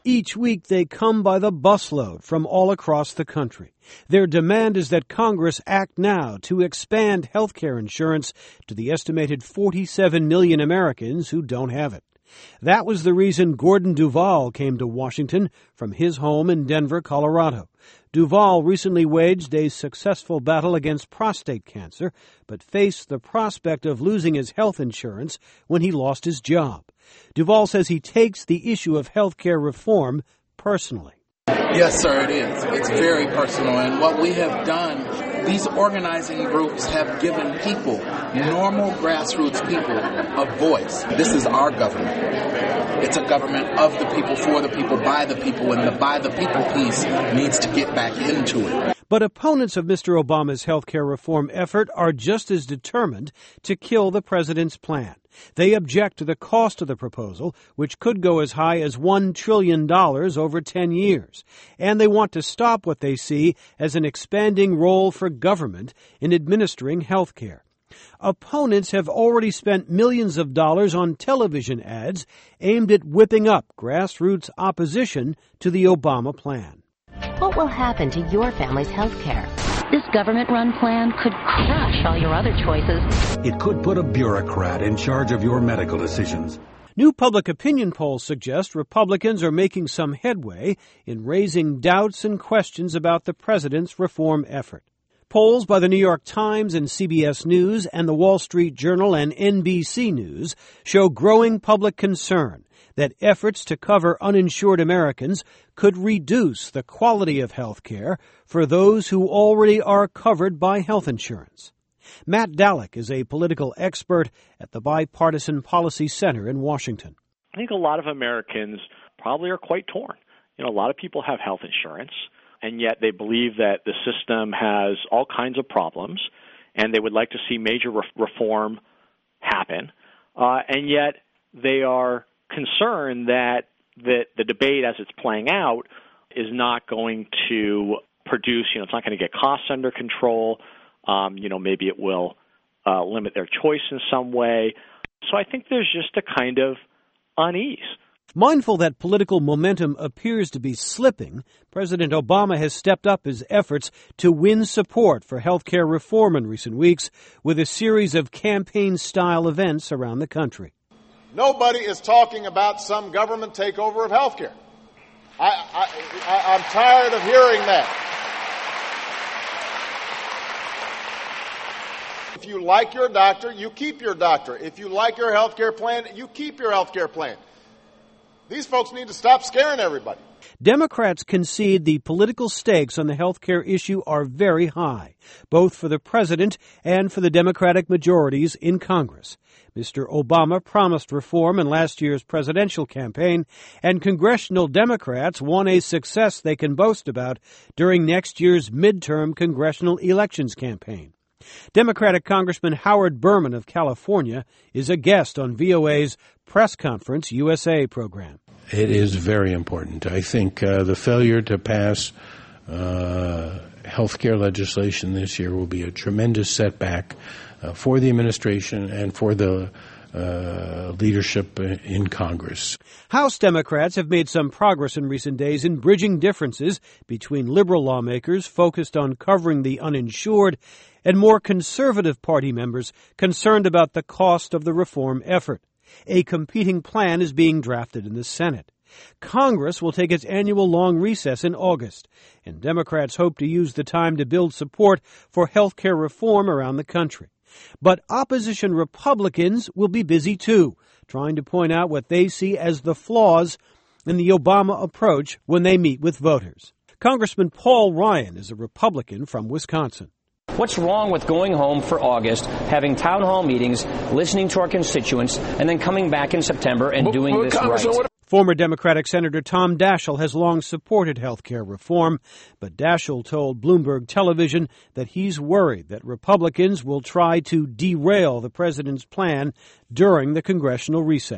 Each week they come by the busload from all across the country. Their demand is that Congress act now to expand health care insurance to the estimated 47 million Americans who don't have it. That was the reason Gordon Duval came to Washington from his home in Denver, Colorado. Duval recently waged a successful battle against prostate cancer, but faced the prospect of losing his health insurance when he lost his job. Duval says he takes the issue of health care reform personally. Yes, sir, it is. It's very personal. And what we have done, these organizing groups have given people, normal grassroots people, a voice. This is our government. It's a government of the people, for the people, by the people, and the by the people piece needs to get back into it. But opponents of Mr. Obama's health care reform effort are just as determined to kill the president's plan. They object to the cost of the proposal, which could go as high as $1 trillion over 10 years. And they want to stop what they see as an expanding role for government in administering health care. Opponents have already spent millions of dollars on television ads aimed at whipping up grassroots opposition to the Obama plan. What will happen to your family's health care? This government-run plan could crush all your other choices. It could put a bureaucrat in charge of your medical decisions. New public opinion polls suggest Republicans are making some headway in raising doubts and questions about the president's reform effort. Polls by the New York Times and CBS News and the Wall Street Journal and NBC News show growing public concern that efforts to cover uninsured Americans could reduce the quality of health care for those who already are covered by health insurance. Matt Dallek is a political expert at the Bipartisan Policy Center in Washington. I think a lot of Americans probably are quite torn. A lot of people have health insurance, and yet they believe that the system has all kinds of problems, and they would like to see major reform happen, and yet they are concerned that the debate as it's playing out is not going to produce, it's not going to get costs under control. Maybe it will limit their choice in some way. So I think there's just a kind of unease. Mindful that political momentum appears to be slipping, President Obama has stepped up his efforts to win support for health care reform in recent weeks with a series of campaign-style events around the country. Nobody is talking about some government takeover of health care. I'm tired of hearing that. If you like your doctor, you keep your doctor. If you like your health care plan, you keep your health care plan. These folks need to stop scaring everybody. Democrats concede the political stakes on the health care issue are very high, both for the president and for the Democratic majorities in Congress. Mr. Obama promised reform in last year's presidential campaign, and congressional Democrats want a success they can boast about during next year's midterm congressional elections campaign. Democratic Congressman Howard Berman of California is a guest on VOA's Press Conference USA program. It is very important. I think the failure to pass health care legislation this year will be a tremendous setback for the administration and for the leadership in Congress. House Democrats have made some progress in recent days in bridging differences between liberal lawmakers focused on covering the uninsured and more conservative party members concerned about the cost of the reform effort. A competing plan is being drafted in the Senate. Congress will take its annual long recess in August, and Democrats hope to use the time to build support for health care reform around the country. But opposition Republicans will be busy too, trying to point out what they see as the flaws in the Obama approach when they meet with voters. Congressman Paul Ryan is a Republican from Wisconsin. What's wrong with going home for August, having town hall meetings, listening to our constituents, and then coming back in September and doing this right? Former Democratic Senator Tom Daschle has long supported health care reform, but Daschle told Bloomberg Television that he's worried that Republicans will try to derail the president's plan during the congressional recess.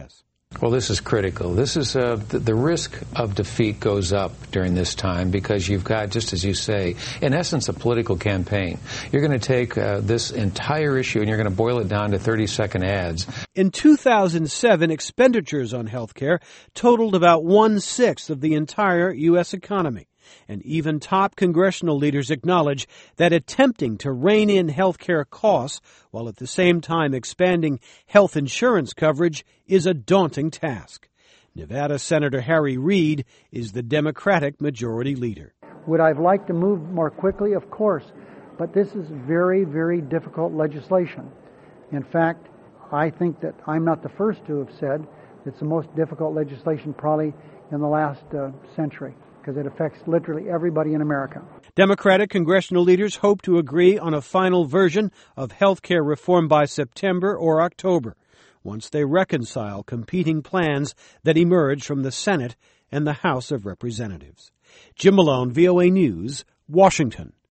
Well, this is critical. This is the risk of defeat goes up during this time because you've got, just as you say, in essence, a political campaign. You're going to take this entire issue and you're going to boil it down to 30-second ads. In 2007, expenditures on health care totaled about 1/6 of the entire U.S. economy. And even top congressional leaders acknowledge that attempting to rein in health care costs while at the same time expanding health insurance coverage is a daunting task. Nevada Senator Harry Reid is the Democratic majority leader. Would I have liked to move more quickly? Of course. But this is very, very difficult legislation. In fact, I think that I'm not the first to have said it's the most difficult legislation probably in the last century, because it affects literally everybody in America. Democratic congressional leaders hope to agree on a final version of health care reform by September or October, once they reconcile competing plans that emerge from the Senate and the House of Representatives. Jim Malone, VOA News, Washington.